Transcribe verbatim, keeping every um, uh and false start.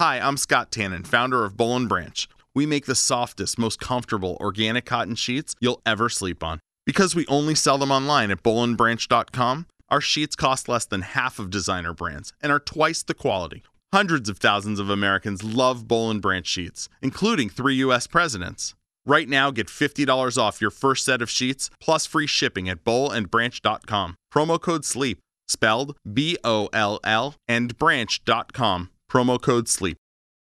Hi, I'm Scott Tannen, founder of Boll and Branch. We make the softest, most comfortable organic cotton sheets you'll ever sleep on. Because we only sell them online at boll and branch dot com, our sheets cost less than half of designer brands and are twice the quality. Hundreds of thousands of Americans love Boll and Branch sheets, including three U S presidents. Right now, get fifty dollars off your first set of sheets, plus free shipping at boll and branch dot com. Promo code SLEEP, spelled B O L L, and branch dot com. Promo code SLEEP.